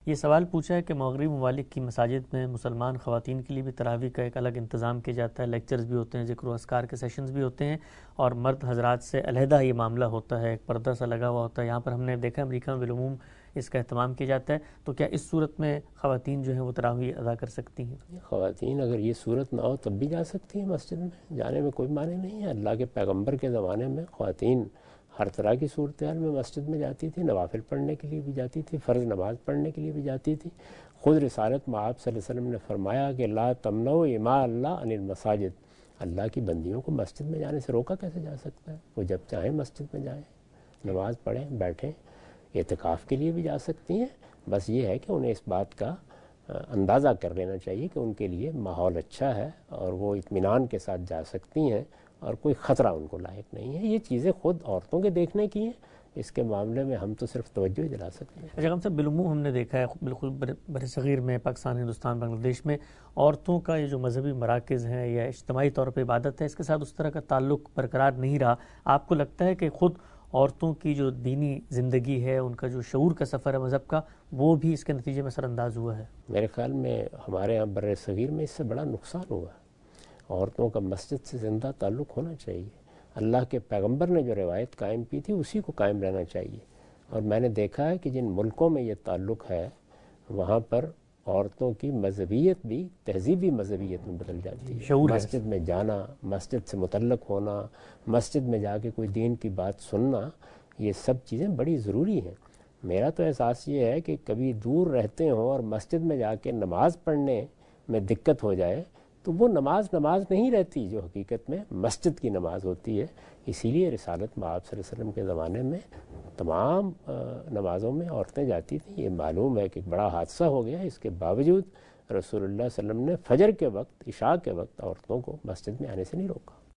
یہ سوال پوچھا ہے کہ مغربی ممالک کی مساجد میں مسلمان خواتین کے لیے بھی تراویح کا ایک الگ انتظام کیا جاتا ہے، لیکچرز بھی ہوتے ہیں، ذکر و اذکار کے سیشنز بھی ہوتے ہیں، اور مرد حضرات سے علیحدہ یہ معاملہ ہوتا ہے، ایک پردہ سا لگا ہوا ہوتا ہے. یہاں پر ہم نے دیکھا امریکہ میں بالعموم اس کا اہتمام کیا جاتا ہے. تو کیا اس صورت میں خواتین جو ہیں وہ تراویح ادا کر سکتی ہیں؟ خواتین اگر یہ صورت نہ ہو تب بھی جا سکتی ہیں مسجد میں، جانے میں کوئی معنی نہیں ہے. اللہ کے پیغمبر کے زمانے میں خواتین ہر طرح کی صورتحال میں مسجد میں جاتی تھی، نوافل پڑھنے کے لیے بھی جاتی تھی، فرض نماز پڑھنے کے لیے بھی جاتی تھی. خود رسالت میں آپ صلی اللہ علیہ وسلم نے فرمایا کہ لا تمنعوا اماء اللہ عن المساجد، اللہ کی بندیوں کو مسجد میں جانے سے روکا کیسے جا سکتا ہے؟ وہ جب چاہیں مسجد میں جائیں، نماز پڑھیں، بیٹھیں، اعتکاف کے لیے بھی جا سکتی ہیں. بس یہ ہے کہ انہیں اس بات کا اندازہ کر لینا چاہیے کہ ان کے لیے ماحول اچھا ہے اور وہ اطمینان کے ساتھ جا سکتی ہیں اور کوئی خطرہ ان کو لاحق نہیں ہے. یہ چیزیں خود عورتوں کے دیکھنے کی ہیں، اس کے معاملے میں ہم تو صرف توجہ ہی دلا سکتے ہیں. اچھا صاحب، بالعموم ہم نے دیکھا ہے بالکل بر صغیر میں، پاکستان، ہندوستان، بنگلہ دیش میں عورتوں کا یہ جو مذہبی مراکز ہیں یا اجتماعی طور پہ عبادت ہے، اس کے ساتھ اس طرح کا تعلق برقرار نہیں رہا. آپ کو لگتا ہے کہ خود عورتوں کی جو دینی زندگی ہے، ان کا جو شعور کا سفر ہے مذہب کا، وہ بھی اس کے نتیجے میں اثر انداز ہوا ہے؟ میرے خیال میں ہمارے یہاں بر صغیر میں اس سے بڑا نقصان ہوا. عورتوں کا مسجد سے زندہ تعلق ہونا چاہیے. اللہ کے پیغمبر نے جو روایت قائم کی تھی اسی کو قائم رہنا چاہیے. اور میں نے دیکھا ہے کہ جن ملکوں میں یہ تعلق ہے وہاں پر عورتوں کی مذہبیت بھی تہذیبی مذہبیت میں بدل جاتی ہے. مسجد میں جانا، مسجد سے متعلق ہونا، مسجد میں جا کے کوئی دین کی بات سننا، یہ سب چیزیں بڑی ضروری ہیں. میرا تو احساس یہ ہے کہ کبھی دور رہتے ہوں اور مسجد میں جا کے نماز پڑھنے میں دقت ہو جائے تو وہ نماز نہیں رہتی جو حقیقت میں مسجد کی نماز ہوتی ہے. اسی لیے رسالت میں آپ صلی اللہ علیہ وسلم کے زمانے میں تمام نمازوں میں عورتیں جاتی تھیں. یہ معلوم ہے کہ ایک بڑا حادثہ ہو گیا، اس کے باوجود رسول اللہ صلی اللہ علیہ وسلم نے فجر کے وقت، عشاء کے وقت عورتوں کو مسجد میں آنے سے نہیں روکا.